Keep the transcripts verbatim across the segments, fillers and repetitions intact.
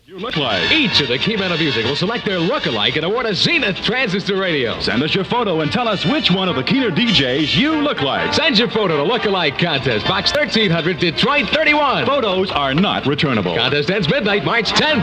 You look like. Each of the key men of music will select their look-alike and award a Zenith transistor radio. Send us your photo and tell us which one of the Keener D Js you look like. Send your photo to Look-alike Contest, Box thirteen hundred, Detroit thirty-one. Photos are not returnable. Contest ends midnight, March tenth.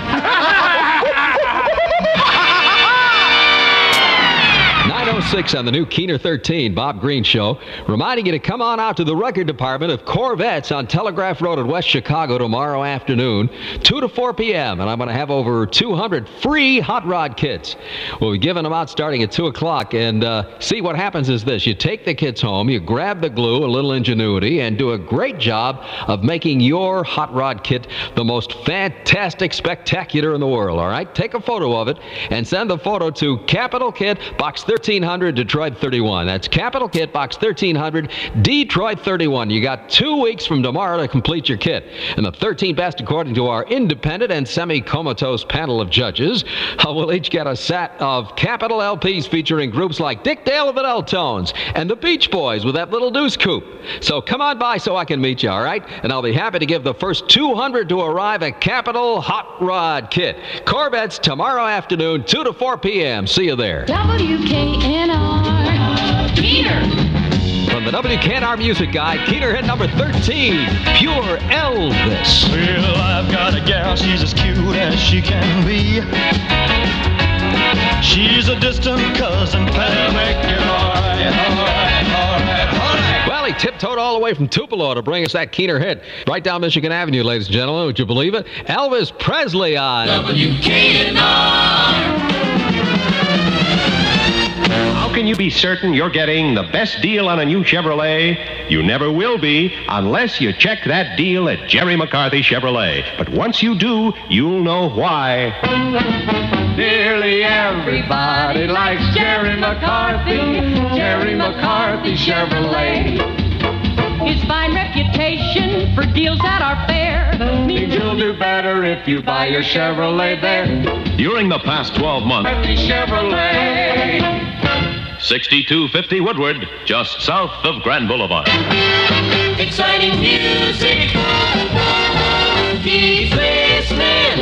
nine oh six on the new Keener thirteen, Bob Green Show, reminding you to come on out to the record department of Corvettes on Telegraph Road in West Chicago tomorrow afternoon, two to four p.m., and I'm going to have over two hundred free hot rod kits. We'll be giving them out starting at two o'clock, and uh, see, what happens is this. You take the kits home, you grab the glue, a little ingenuity, and do a great job of making your hot rod kit the most fantastic, spectacular in the world, all right? Take a photo of it and send the photo to Capital Kit, Box thirteen hundred, Detroit thirty-one. That's Capital Kit, Box thirteen hundred, Detroit thirty-one. You got two weeks from tomorrow to complete your kit. And the thirteen best, according to our independent and semi-comatose panel of judges, uh, will each get a set of Capital L Ps featuring groups like Dick Dale of the Deltones and the Beach Boys with that little deuce coupe. So come on by so I can meet you, all right? And I'll be happy to give the first two hundred to arrive at Capital Hot Rod Kit. Corvettes tomorrow afternoon, two to four p.m. See you there. W K N R Keener. From the W K N R Music Guide, Keener hit number thirteen, Pure Elvis. Well, I've got a gal, she's as cute as she can be. She's a distant cousin, pal, make it all right, all right, all right, all right. Well, he tiptoed all the way from Tupelo to bring us that Keener hit. Right down Michigan Avenue, ladies and gentlemen, would you believe it? Elvis Presley on W K N R. How can you be certain you're getting the best deal on a new Chevrolet? You never will be unless you check that deal at Jerry McCarthy Chevrolet. But once you do, you'll know why. Nearly everybody likes Jerry McCarthy, Jerry McCarthy Chevrolet. His fine reputation for deals that are fair Means you'll do better if you buy your Chevrolet there. During the past twelve months, Chevrolet. sixty-two fifty Woodward, just south of Grand Boulevard. Exciting music. He's listening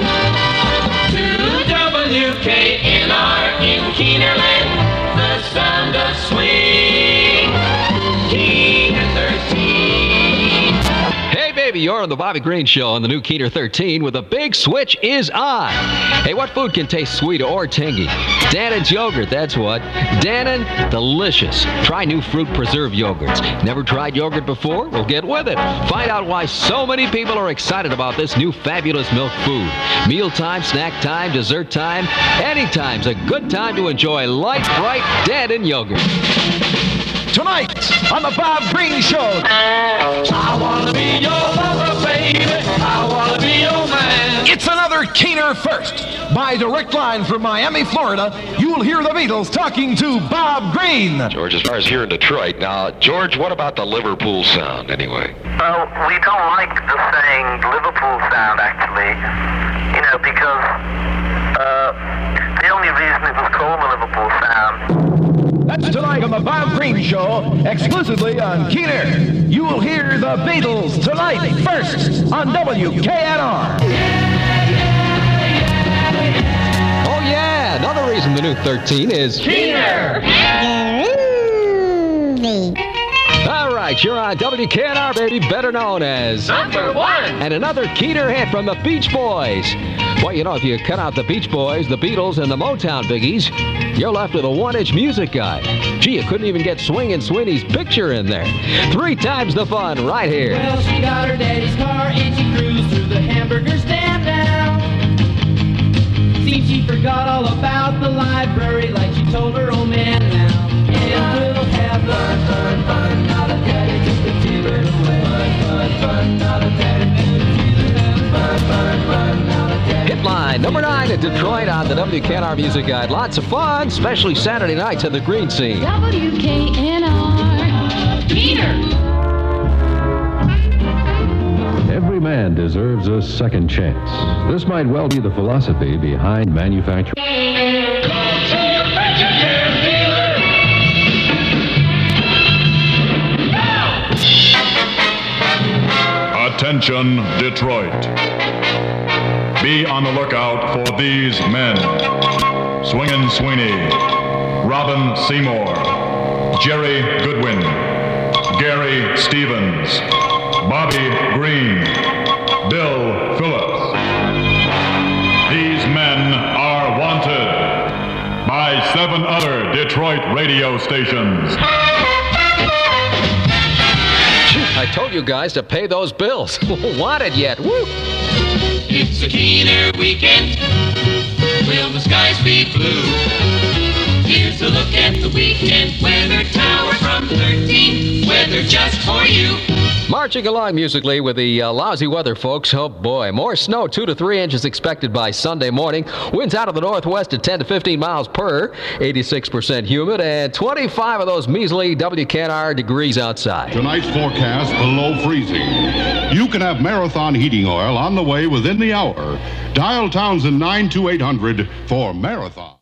to W K N R in Keenerland. The sound of swing. Keener thirteen. Hey, baby, you're on the Bobby Green Show on the new Keener thirteen with a big switch is on. Hey, what food can taste sweet or tangy? Dannon's yogurt, that's what. Dannon, delicious. Try new fruit preserve yogurts. Never tried yogurt before? Well, get with it. Find out why so many people are excited about this new fabulous milk food. Mealtime, snack time, dessert time, anytime's a good time to enjoy light, bright Dannon yogurt. Tonight on the Bob Green Show. I wanna be your lover, baby. I wanna be your man. It's another Keener First. By direct line from Miami, Florida, you'll hear the Beatles talking to Bob Green. George, as far as here in Detroit, now, George, what about the Liverpool sound, anyway? Well, we don't like the saying Liverpool sound, actually. You know, because uh, the only reason it was called the Liverpool sound. That's tonight on the Bob Green Show, exclusively on Keener. You will hear the Beatles tonight, first on W K N R. Oh, yeah, another reason the new thirteen is Keener. All right, you're on W K N R, baby, better known as Number one. And another Keener hit from the Beach Boys. Well, you know, if you cut out the Beach Boys, the Beatles, and the Motown biggies, you're left with a one-inch music guide. Gee, you couldn't even get Swingin' Sweeney's picture in there. Three times the fun right here. Well, she got her daddy's car and she cruised through the hamburger stand now. Seems she forgot all about the library like she told her old man now. And we'll have fun, fun, fun, now that daddy took the T-bird away. Fun, fun, fun, now that daddy made the T-bird have fun, fun, fun, now that daddy... Hit line number nine at Detroit on the W K N R Music Guide. Lots of fun, especially Saturday nights at the Green Scene. W K N R Keener. Every man deserves a second chance. This might well be the philosophy behind manufacturing. Attention, Detroit. Be on the lookout for these men. Swingin' Sweeney, Robin Seymour, Jerry Goodwin, Gary Stevens, Bobby Green, Bill Phillips. These men are wanted by seven other Detroit radio stations. I told you guys to pay those bills. Wanted yet. Woo! It's a Keener weekend. Will the skies be blue? Here's a look at the weekend weather tower from thirteen. Weather just for you. Marching along musically with the uh, lousy weather, folks. Oh, boy. More snow, two to three inches expected by Sunday morning. Winds out of the northwest at ten to fifteen miles per, eighty-six percent humid, and twenty-five of those measly W K N R degrees outside. Tonight's forecast below freezing. You can have Marathon heating oil on the way within the hour. Dial Townsend nine two eight hundred for Marathon.